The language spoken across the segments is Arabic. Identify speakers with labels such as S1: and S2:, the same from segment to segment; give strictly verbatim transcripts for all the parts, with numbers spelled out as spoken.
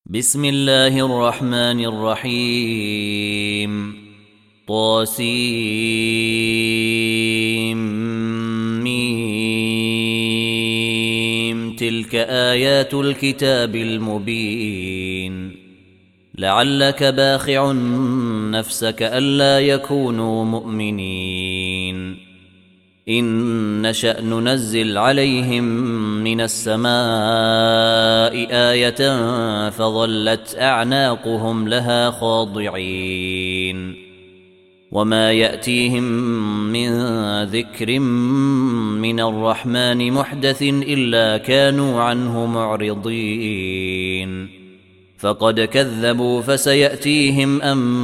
S1: بسم الله الرحمن الرحيم طاسيم ميم تلك آيات الكتاب المبين لعلك باخع نفسك ألا يكونوا مؤمنين إن نشأ ننزل عليهم من السماء آية فظلت أعناقهم لها خاضعين وما يأتيهم من ذكر من الرحمن محدث إلا كانوا عنه معرضين فقد كذبوا فسيأتيهم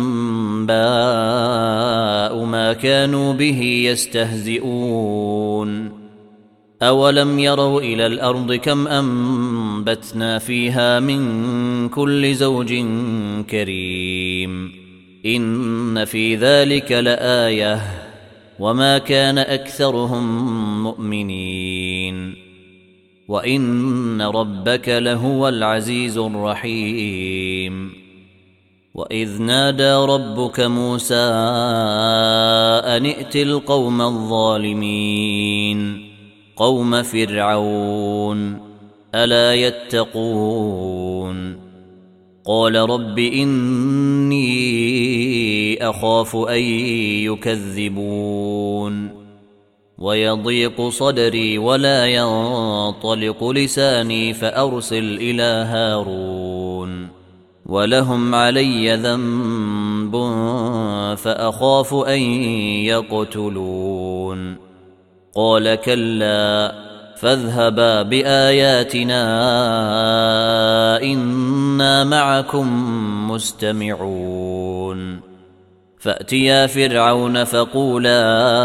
S1: أنباء ما كانوا به يستهزئون أولم يروا إلى الأرض كم أنبتنا فيها من كل زوج كريم إن في ذلك لآية وما كان أكثرهم مؤمنين وإن ربك لهو العزيز الرحيم وإذ نادى ربك موسى أن ائت القوم الظالمين قوم فرعون ألا يتقون قال رب إني أخاف أن يكذبون ويضيق صدري ولا ينطلق لساني فأرسل إلى هارون ولهم علي ذنب فأخاف أن يقتلون قال كلا فاذهبا بآياتنا إنا معكم مستمعون فأتيا فرعون فقولا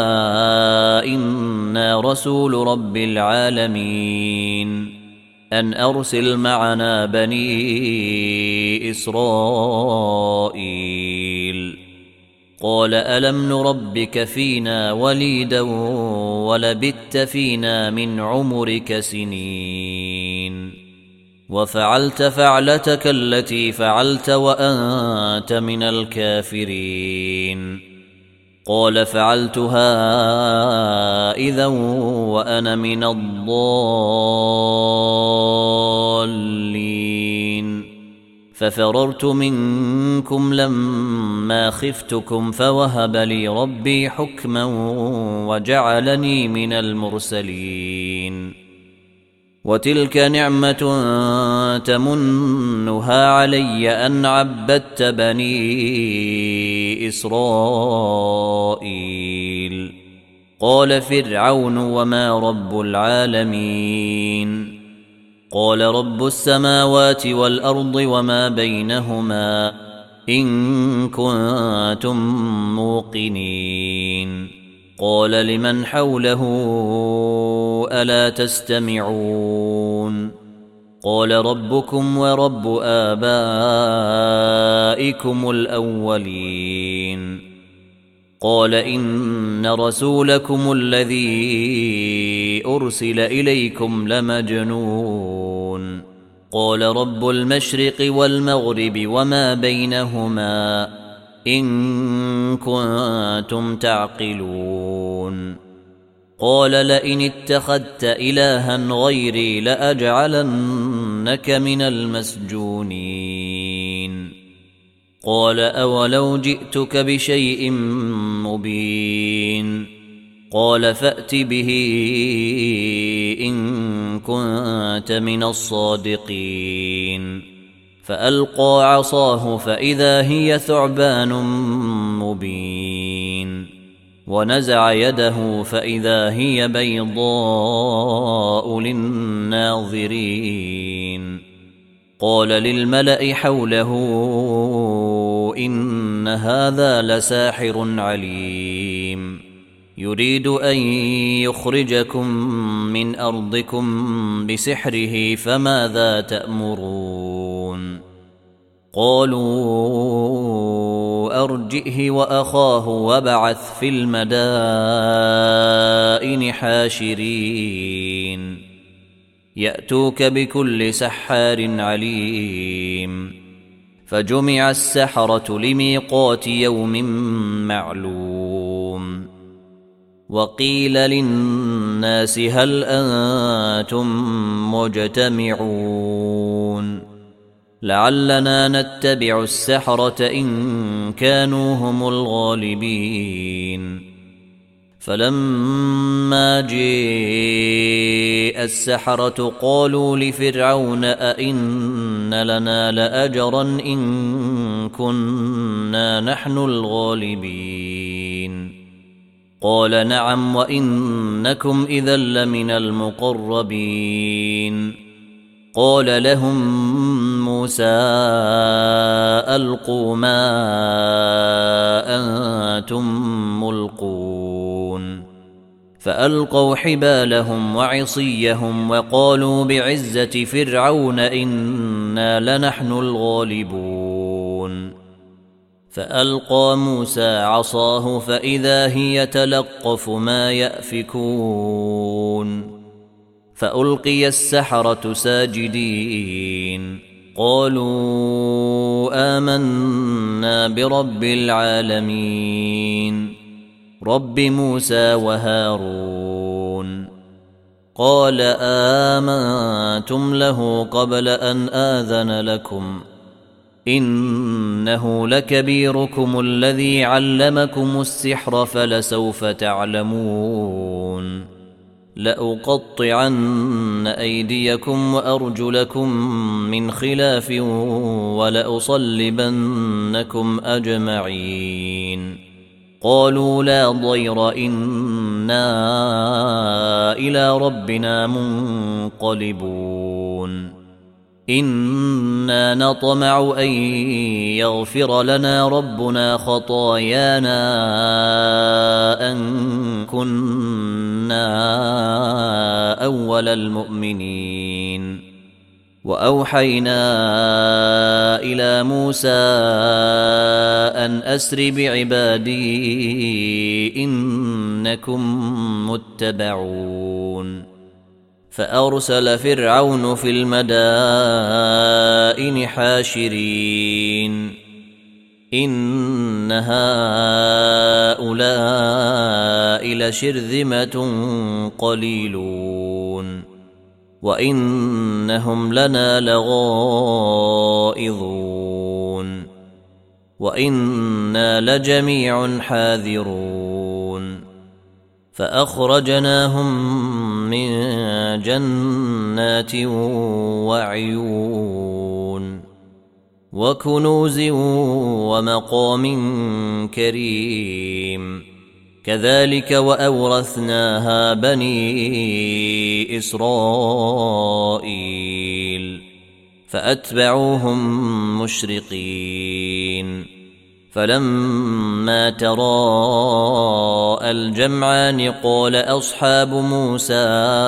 S1: إنا رسول رب العالمين أن أرسل معنا بني إسرائيل قال ألم نربك فينا وليدا ولبثت فينا من عمرك سنين وفعلت فعلتك التي فعلت وأنت من الكافرين قال فعلتها إذا وأنا من الضالين ففررت منكم لما خفتكم فوهب لي ربي حكما وجعلني من المرسلين وتلك نعمة تمنها علي أن عبدت بني إسرائيل قال فرعون وما رب العالمين قال رب السماوات والأرض وما بينهما إن كنتم موقنين قال لمن حوله ألا تستمعون قال ربكم ورب آبائكم الأولين قال إن رسولكم الذي أرسل إليكم لمجنون قال رب المشرق والمغرب وما بينهما إن كنتم تعقلون قال لئن اتخذت إلها غيري لأجعلنك من المسجونين قال أولو جئتك بشيء مبين قال فأت به إن كنت من الصادقين فألقى عصاه فإذا هي ثعبان مبين ونزع يده فإذا هي بيضاء للناظرين قال للملأ حوله إن هذا لساحر عليم يريد أن يخرجكم من أرضكم بسحره فماذا تأمرون قالوا أرجئه وأخاه وابعث في المدائن حاشرين يأتوك بكل سحار عليم فجمع السحرة لميقات يوم معلوم وقيل للناس هل أنتم مجتمعون لعلنا نتبع السحرة إن كانوا هم الغالبين فلما جاء السحرة قالوا لفرعون أئن لنا لأجرا إن كنا نحن الغالبين قال نعم وإنكم إذا لمن المقربين قال لهم موسى ألقوا ما أنتم ملقون فألقوا حبالهم وعصيهم وقالوا بعزة فرعون إنا لنحن الغالبون فألقى موسى عصاه فإذا هي تلقف ما يأفكون فألقي السحرة ساجدين قالوا آمنا برب العالمين رب موسى وهارون قال آمنتم له قبل أن آذن لكم إنه لكبيركم الذي علمكم السحر فلسوف تعلمون لأقطعن أيديكم وأرجلكم من خلاف ولأصلبنكم أجمعين قالوا لا ضير إنا إلى ربنا منقلبون إنا نطمع أن يغفر لنا ربنا خطايانا أن كنا أول المؤمنين وأوحينا إلى موسى أن أسر بعبادي إنكم متبعون فأرسل فرعون في المدائن حاشرين إن هؤلاء لشرذمة قليلون وإنهم لنا لغائظون وإنا لجميع حاذرون فأخرجناهم من جنات وعيون وكنوز ومقام كريم كذلك وأورثناها بني إسرائيل فأتبعوهم مشرقين فلما تراءى الجمعان قال أصحاب موسى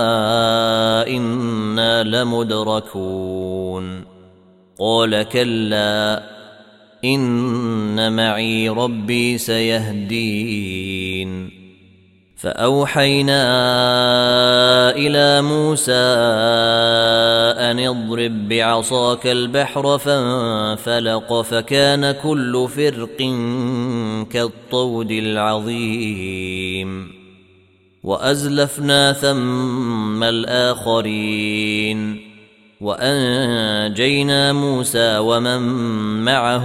S1: إنا لمدركون قال كلا إن معي ربي سيهدين فأوحينا إلى موسى أن اضرب بعصاك البحر فانفلق فكان كل فرق كالطود العظيم وأزلفنا ثم الآخرين وأنجينا موسى ومن معه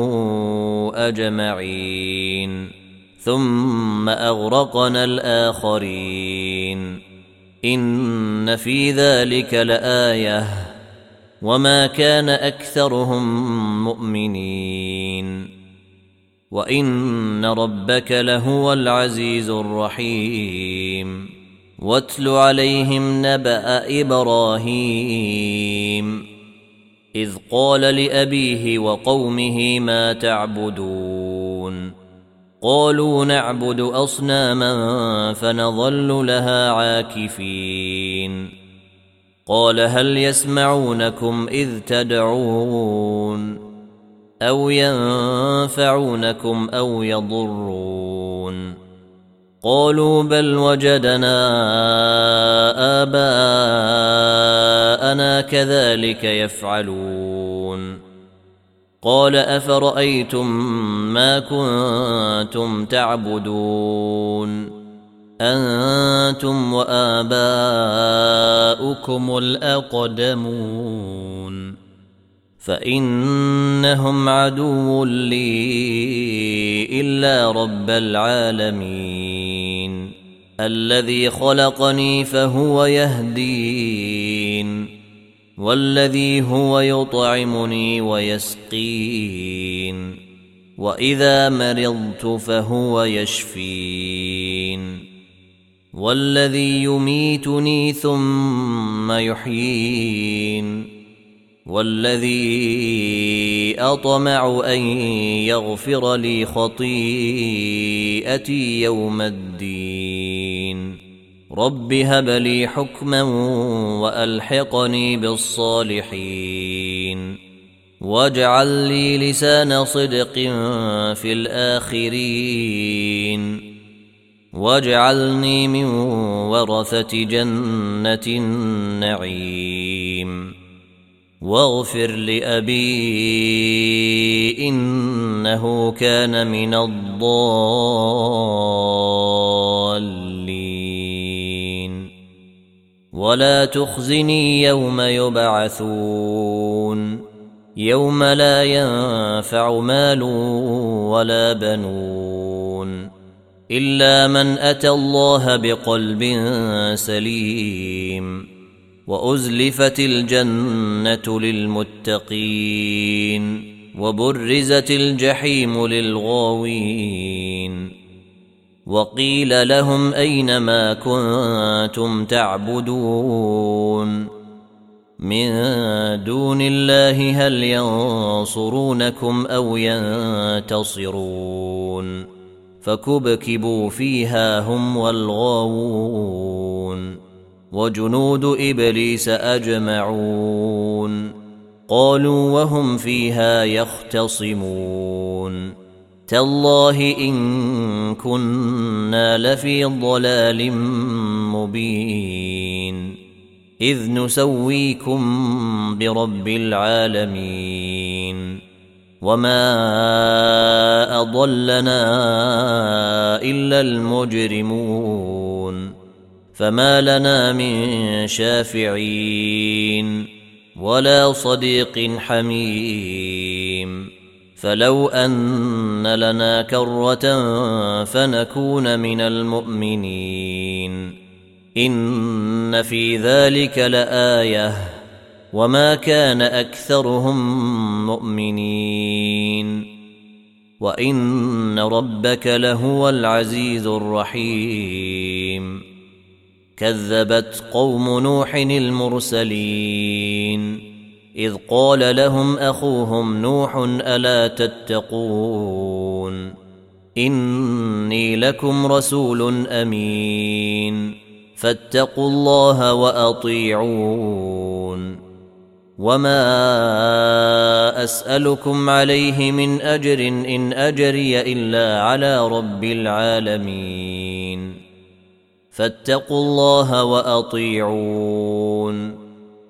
S1: أجمعين ثم أغرقنا الآخرين إن في ذلك لآية وما كان أكثرهم مؤمنين وإن ربك لهو العزيز الرحيم واتل عليهم نبأ إبراهيم إذ قال لأبيه وقومه ما تعبدون قالوا نعبد أصناما فنظل لها عاكفين قال هل يسمعونكم إذ تدعون أو ينفعونكم أو يضرون قالوا بل وجدنا آباءنا كذلك يفعلون قال أفرأيتم ما كنتم تعبدون أنتم وآباؤكم الأقدمون فإنهم عدو لي إلا رب العالمين الذي خلقني فهو يهدين والذي هو يطعمني ويسقين وإذا مرضت فهو يشفين والذي يميتني ثم يحيين والذي أطمع أن يغفر لي خطيئتي يوم الدين رب هب لي حكما وألحقني بالصالحين واجعل لي لسان صدق في الآخرين واجعلني من ورثة جنة النعيم واغفر لأبي إنه كان من الضالين ولا تخزني يوم يبعثون يوم لا ينفع مال ولا بنون إلا من أتى الله بقلب سليم وأزلفت الجنة للمتقين وبرزت الجحيم للغاوين وقيل لهم أين ما كنتم تعبدون من دون الله هل ينصرونكم أو ينتصرون فكبكبوا فيها هم والغاوون وجنود إبليس أجمعون قالوا وهم فيها يختصمون تالله إن كنا لفي ضلال مبين إذ نسويكم برب العالمين وما أضلنا إلا المجرمون فما لنا من شافعين ولا صديق حميم فلو أن لنا كرة فنكون من المؤمنين إن في ذلك لآية وما كان أكثرهم مؤمنين وإن ربك لهو العزيز الرحيم كذبت قوم نوح المرسلين إذ قال لهم أخوهم نوح ألا تتقون إني لكم رسول أمين فاتقوا الله وأطيعون وما أسألكم عليه من أجر إن أجري إلا على رب العالمين فاتقوا الله وأطيعون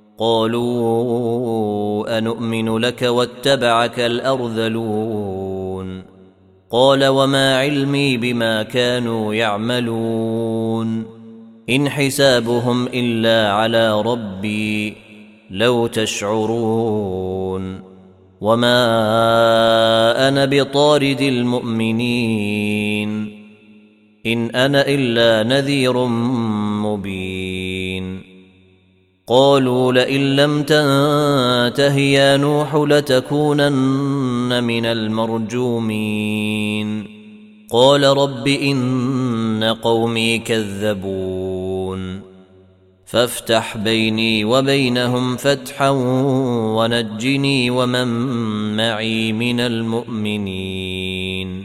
S1: قالوا أنؤمن لك واتبعك الأرذلون قال وما علمي بما كانوا يعملون إن حسابهم إلا على ربي لو تشعرون وما أنا بطارد المؤمنين إن أنا إلا نذير مبين قالوا لئن لم تنته يا نوح لتكونن من المرجومين قال رب إن قومي كذبون فافتح بيني وبينهم فتحا ونجني ومن معي من المؤمنين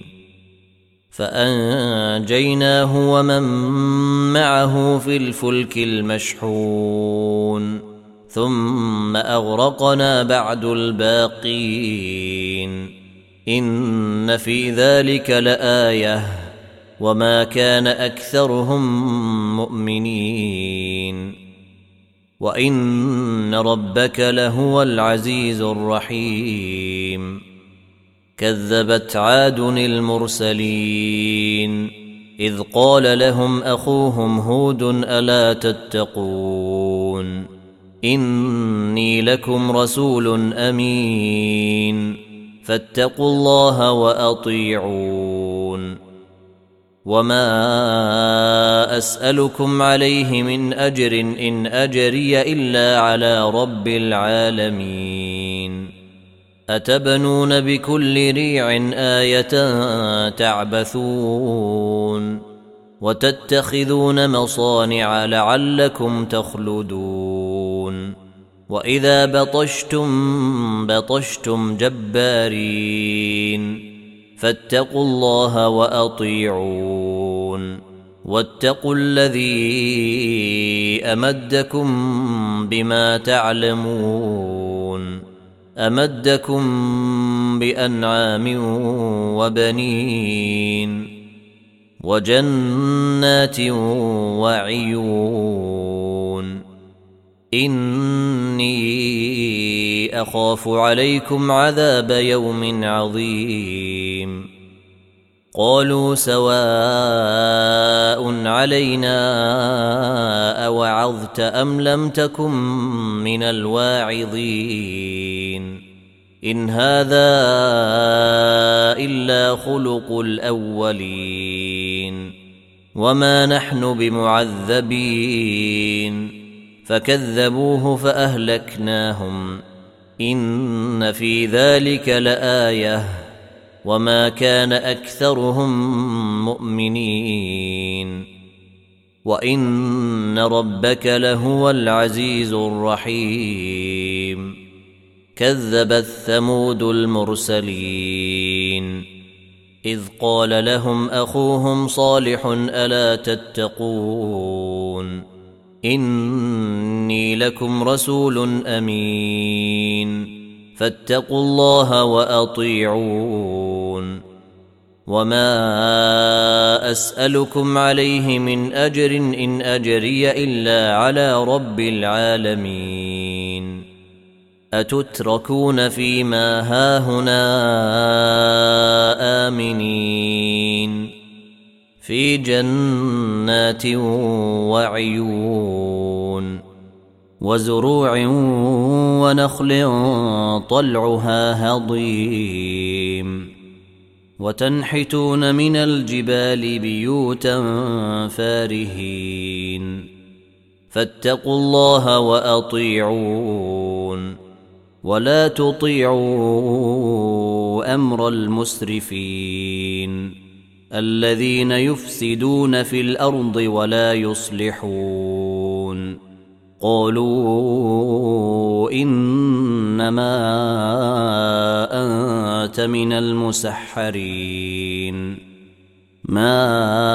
S1: فأنجيناه ومن معه في الفلك المشحون ثم أغرقنا بعد الباقين إن في ذلك لآية وما كان أكثرهم مؤمنين وإن ربك لهو العزيز الرحيم. كذبت عاد المرسلين إذ قال لهم أخوهم هود ألا تتقون إني لكم رسول أمين فاتقوا الله وأطيعون. وما أسألكم عليه من أجر إن أجري إلا على رب العالمين. أتبنون بكل ريع آية تعبثون وتتخذون مصانع لعلكم تخلدون وإذا بطشتم بطشتم جبارين فاتقوا الله وأطيعون واتقوا الذي أمدكم بما تعلمون أمدكم بأنعام وبنين وجنات وعيون. إني أخاف عليكم عذاب يوم عظيم. قالوا سواء علينا أوعظت أم لم تكن من الواعظين إن هذا إلا خلق الأولين وما نحن بمعذبين. فكذبوه فأهلكناهم إن في ذلك لآية وما كان أكثرهم مؤمنين وإن ربك لهو العزيز الرحيم. كذبت ثمود المرسلين إذ قال لهم أخوهم صالح ألا تتقون إني لكم رسول أمين فاتقوا الله وأطيعون. وما أسألكم عليه من أجر إن أجري إلا على رب العالمين. أتتركون فيما هاهنا آمنين في جنات وعيون وزروع ونخل طلعها هضيم وتنحتون من الجبال بيوتا فارهين فاتقوا الله وأطيعون ولا تطيعوا أمر المسرفين الذين يفسدون في الأرض ولا يصلحون. قالوا إنما أنت من المسحرين ما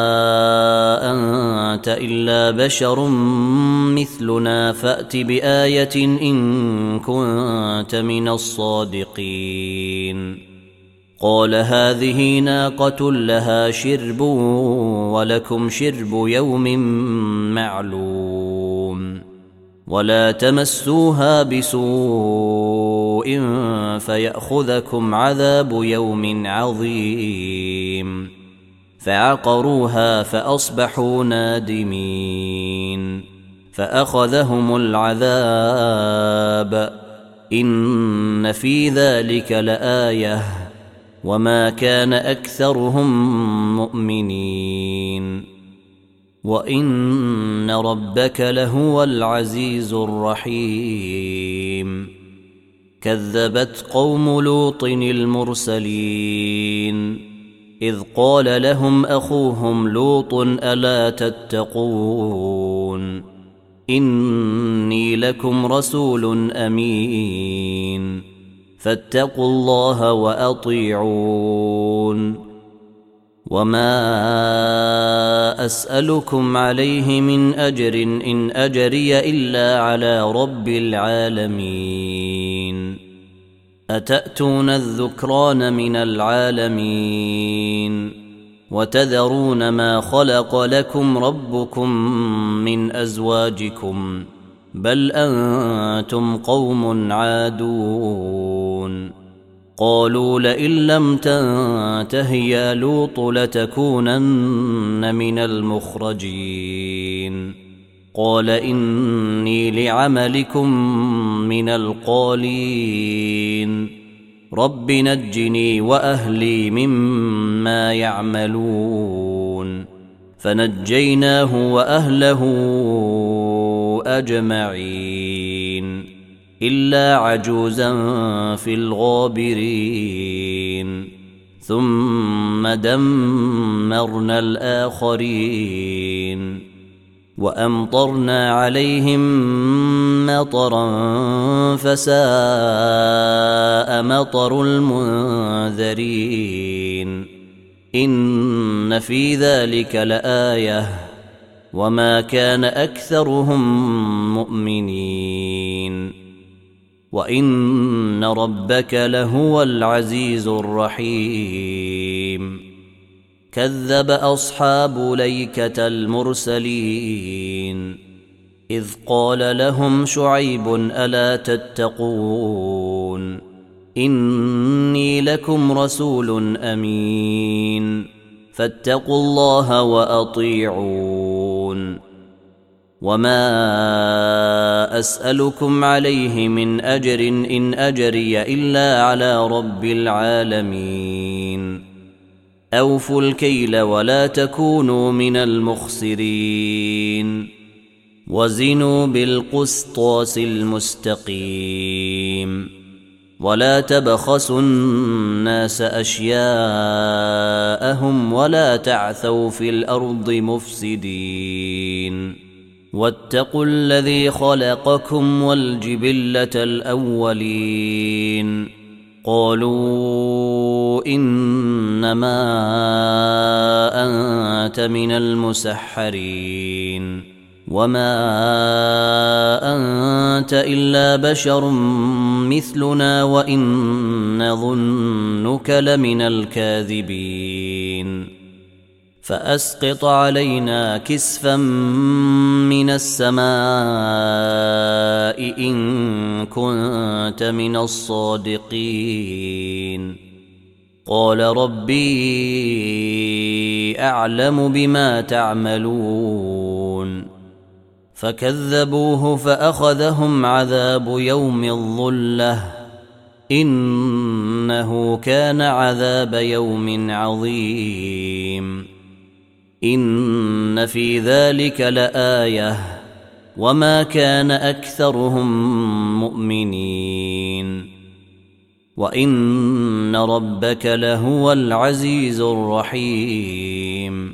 S1: أنت إلا بشر مثلنا فأت بآية إن كنت من الصادقين. قال هذه ناقة لها شرب ولكم شرب يوم معلوم ولا تمسوها بسوء فيأخذكم عذاب يوم عظيم. فعقروها فأصبحوا نادمين فأخذهم العذاب إن في ذلك لآية وما كان أكثرهم مؤمنين وإن ربك لهو العزيز الرحيم. كذبت قوم لوط المرسلين إذ قال لهم أخوهم لوط ألا تتقون إني لكم رسول أمين فاتقوا الله وأطيعون. وما أسألكم عليه من أجر إن أجري إلا على رب العالمين. أتأتون الذكران من العالمين وتذرون ما خلق لكم ربكم من أزواجكم بل أنتم قوم عادون قالوا لئن لم تنته يا لوط لتكونن من المخرجين قال إني لعملكم من القالين رب نجني وأهلي مما يعملون فنجيناه وأهله أجمعين إلا عجوزا في الغابرين ثم دمرنا الآخرين وأمطرنا عليهم مطرا فساء مطر المنذرين إن في ذلك لآية وما كان أكثرهم مؤمنين وإن ربك لهو العزيز الرحيم كذب أصحاب ليكة المرسلين إذ قال لهم شعيب ألا تتقون إني لكم رسول أمين فاتقوا الله وأطيعون وما أسألكم عليه من أجر إن أجري إلا على رب العالمين أوفوا الكيل ولا تكونوا من المخسرين وزنوا بالقسطاس المستقيم ولا تبخسوا الناس أشياءهم ولا تعثوا في الأرض مفسدين واتقوا الذي خلقكم والجبلة الأولين قالوا إنما أنت من المسحرين وما أنت إلا بشر مثلنا وإن نظنك لمن الكاذبين فأسقط علينا كسفا من السماء إن كنت من الصادقين قال ربي أعلم بما تعملون فكذبوه فأخذهم عذاب يوم الظلة إنه كان عذاب يوم عظيم إن في ذلك لآية وما كان أكثرهم مؤمنين وإن ربك لهو العزيز الرحيم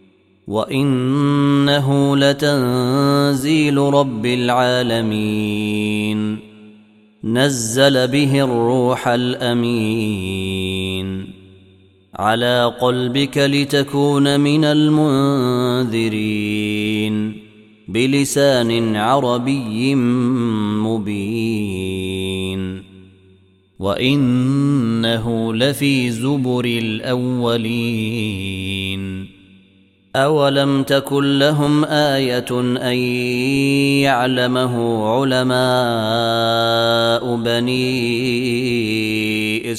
S1: وإنه لتنزيل رب العالمين نزل به الروح الأمين على قلبك لتكون من المنذرين بلسان عربي مبين وإنه لفي زبر الأولين أولم تكن لهم آية أن يعلمه علماء بني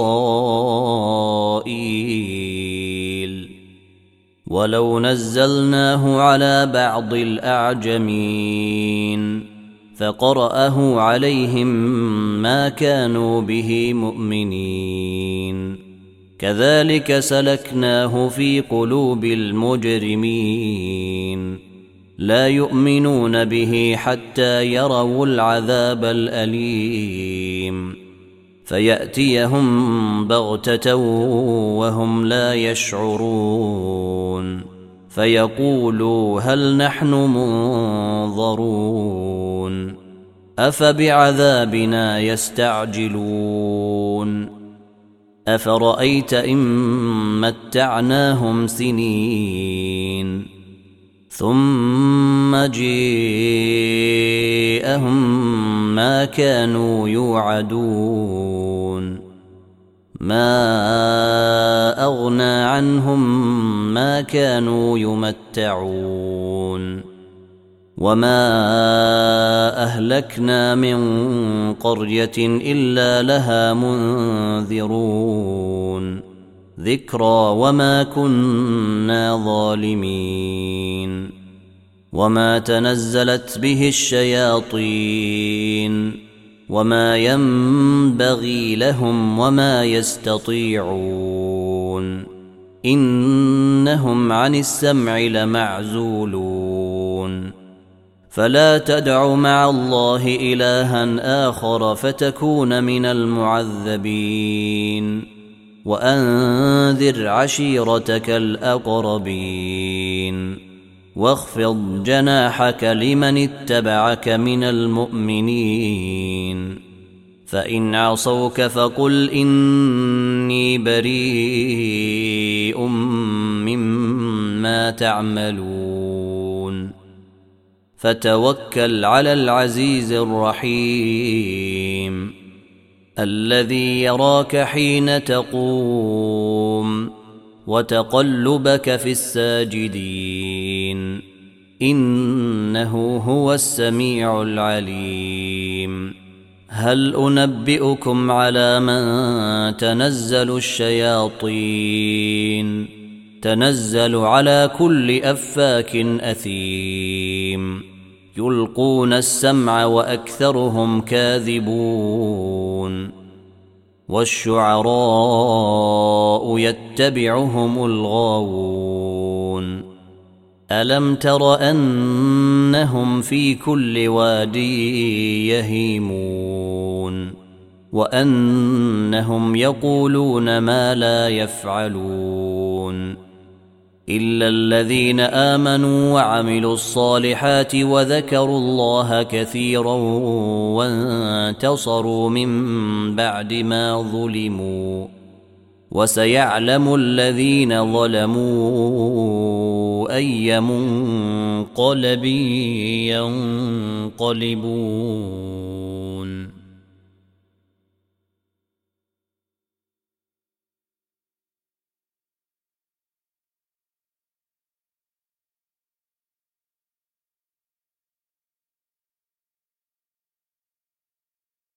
S1: إسرائيل ولو نزلناه على بعض الأعجمين فقرأه عليهم ما كانوا به مؤمنين كذلك سلكناه في قلوب المجرمين لا يؤمنون به حتى يروا العذاب الأليم فيأتيهم بغتة وهم لا يشعرون فيقولوا هل نحن منظرون أفبعذابنا يستعجلون أفرأيت إن متعناهم سنين ثم جاءهم ما كانوا يوعدون ما أغنى عنهم ما كانوا يمتعون وما أهلكنا من قرية إلا لها منذرون ذكرى وما كنا ظالمين وما تنزلت به الشياطين وما ينبغي لهم وما يستطيعون إنهم عن السمع لمعزولون فلا تدع مع الله إلها آخر فتكون من المعذبين وأنذر عشيرتك الأقربين واخفض جناحك لمن اتبعك من المؤمنين فإن عصوك فقل إني بريء مما تعملون فتوكل على العزيز الرحيم الذي يراك حين تقوم وتقلبك في الساجدين إنه هو السميع العليم هل أنبئكم على من تنزل الشياطين تنزل على كل أفاك أثيم يلقون السمع وأكثرهم كاذبون والشعراء يتبعهم الغاوون ألم تر أنهم في كل واد يهيمون وأنهم يقولون ما لا يفعلون إلا الذين آمنوا وعملوا الصالحات وذكروا الله كثيرا وانتصروا من بعد ما ظلموا وسيعلم الذين ظلموا أي منقلب ينقلبون